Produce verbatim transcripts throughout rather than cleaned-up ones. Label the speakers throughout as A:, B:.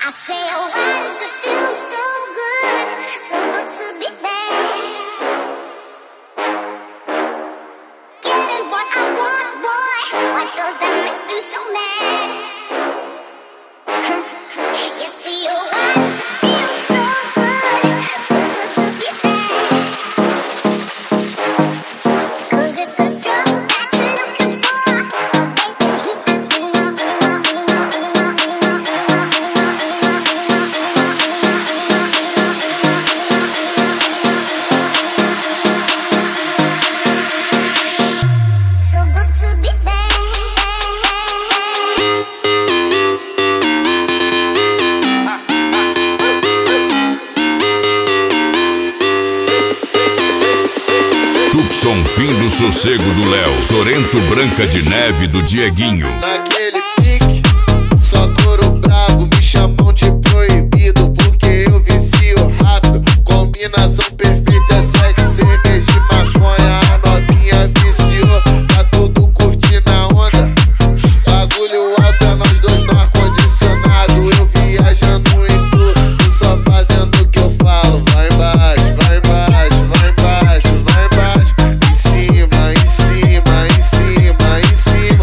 A: I say, oh, why does it feel so good, so good to be there? Getting what I want, boy, why does that make you so mad? You see, oh, why does it feel so good, so good to be there? 'Cause if the struggle that you're looking for, so good to be
B: Tucson, fim do sossego do Léo. Sorento, Branca de Neve do Dieguinho.
C: Naquele pique, só couro bravo, me chamam de proibido porque eu vicio rápido. Combinação perfeita, sexo, cerveja e maconha. A novinha viciou, tá todo curtindo a onda. Bagulho alto é nós dois no ar-condicionado. Eu viajando em tudo, só fazendo o que eu falo. Vai embaixo, vai embaixo, vai embaixo, vai embaixo. Em cima, em cima, em cima, em cima.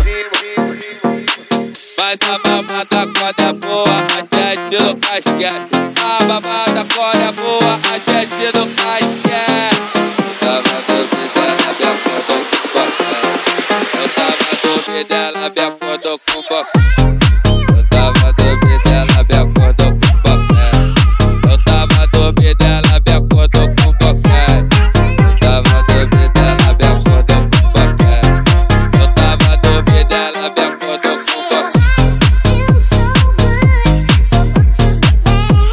D: Mas a mamada quando é boa, a gente nunca esquece. A mamada quando é boa, a gente nunca esquece. Tava dormindo, ela me acordou com boca. Eu tava dormindo, ela me acordou com boca. Eu tava dormindo, ela me acordou com boca. Eu tava dormindo, ela me acordou com boca. Eu tava dormindo, ela me acordou com boca. Eu tava dormindo, ela me acordou com boca.
A: feel so good, so good to be there.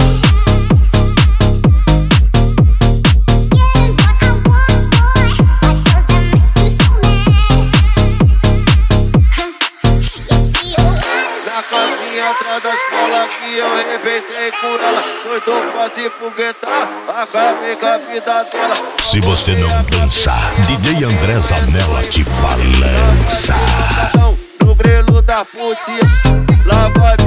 A: Getting what I want, boy, why does that make you so mad? You see, oh, why does
C: Na casinha atrás da escola que eu arrebentei com ela. Doido pra se foguetar, acabei com a vida dela.
B: Se você não dançar, D J André Zanella te balança.
C: No grelo da putinha, lá vai